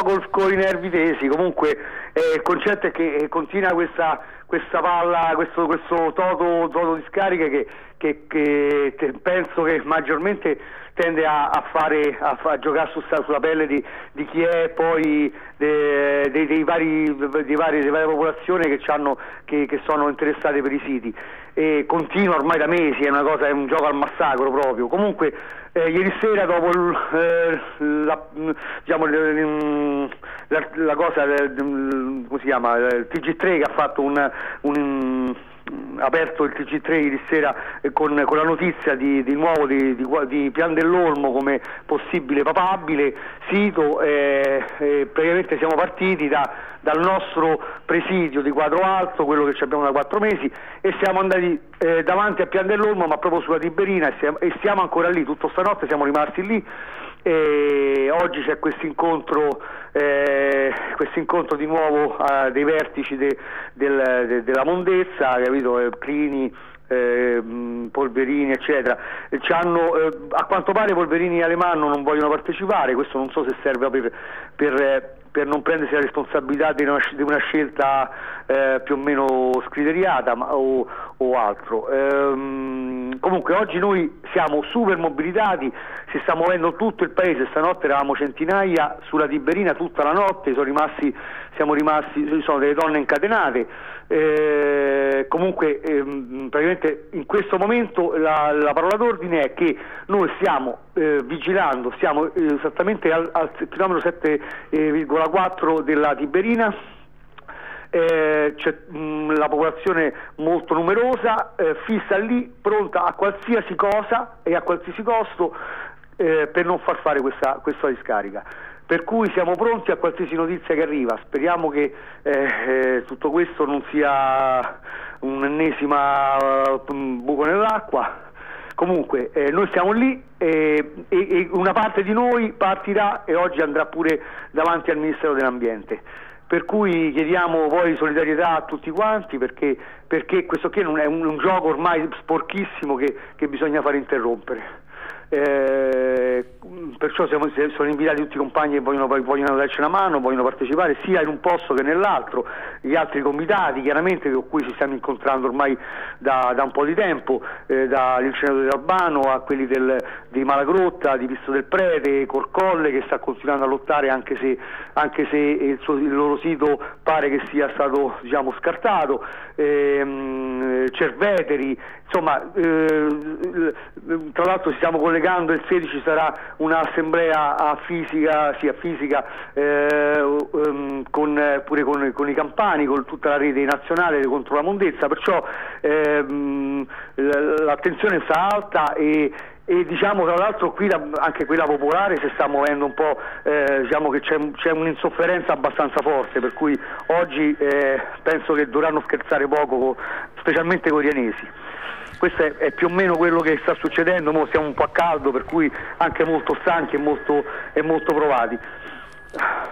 po' con i nervi tesi. Comunque il concetto è che continua questa palla, questo toto di scariche che penso che maggiormente tende a giocare sulla pelle di chi è poi delle varie popolazioni che sono interessate per i siti, e continua ormai da mesi, è un gioco al massacro proprio. Comunque ieri sera, dopo la cosa, come si chiama, il TG3 che ha fatto aperto il TG3 ieri sera con la notizia di nuovo di Pian dell'Olmo come possibile papabile sito, praticamente siamo partiti dal nostro presidio di Quadro Alto, quello che abbiamo da 4 mesi, e siamo andati davanti a Pian dell'Olmo, ma proprio sulla Tiberina, e siamo ancora lì, tutta stanotte siamo rimasti lì. E oggi c'è questo incontro di nuovo dei vertici della Mondezza, capito? Clini, Polverini eccetera. A quanto pare Polverini e Alemanno non vogliono partecipare. Questo non so se serve per non prendersi la responsabilità di una scelta più o meno scriteriata o altro. Comunque oggi noi siamo super mobilitati, si sta muovendo tutto il paese. Stanotte eravamo centinaia sulla Tiberina tutta la notte, ci sono delle donne incatenate. Comunque praticamente in questo momento la parola d'ordine è che noi stiamo vigilando, siamo esattamente al chilometro 7,4 della Tiberina. C'è la popolazione molto numerosa, fissa lì, pronta a qualsiasi cosa e a qualsiasi costo per non far fare questa discarica. Per cui siamo pronti a qualsiasi notizia che arriva. Speriamo che tutto questo non sia un'ennesima buco nell'acqua. Comunque noi siamo lì e una parte di noi partirà e oggi andrà pure davanti al Ministero dell'Ambiente. Per cui chiediamo poi solidarietà a tutti quanti, perché questo qui non è un gioco ormai sporchissimo che bisogna far interrompere. Perciò sono invitati tutti i compagni che vogliono darci una mano, vogliono partecipare sia in un posto che nell'altro, gli altri comitati chiaramente con cui ci stiamo incontrando ormai da un po' di tempo, dall'inceneritore di Albano a quelli di Malagrotta, di Pisto del Prete, Corcolle, che sta continuando a lottare anche se il loro sito pare che sia stato scartato, Cerveteri, insomma. Tra l'altro ci stiamo collegando, il 16 sarà un'assemblea a fisica pure con i campani, con tutta la rete nazionale contro la mondezza, perciò l'attenzione sta alta e tra l'altro qui anche quella popolare si sta muovendo un po', che c'è un'insofferenza abbastanza forte, per cui oggi penso che dovranno scherzare poco, specialmente con i rianesi. Questo è più o meno quello che sta succedendo. Mo siamo un po' a caldo, per cui anche molto stanchi e molto provati.